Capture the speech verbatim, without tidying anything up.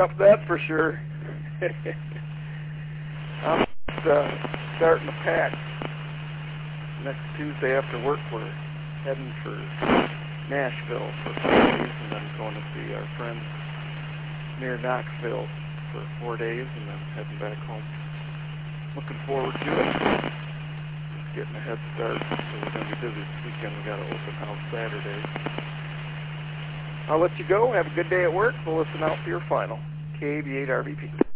That's for sure. I'm just, uh, starting to pack. Next Tuesday after work, we're heading for Nashville for four days, and then going to see our friends near Knoxville for four days, and then heading back home. Looking forward to it. Just getting a head start. So we're going to be busy this weekend. We got an open house Saturday. I'll let you go. Have a good day at work. We'll listen out for your final. K A B eight R V P.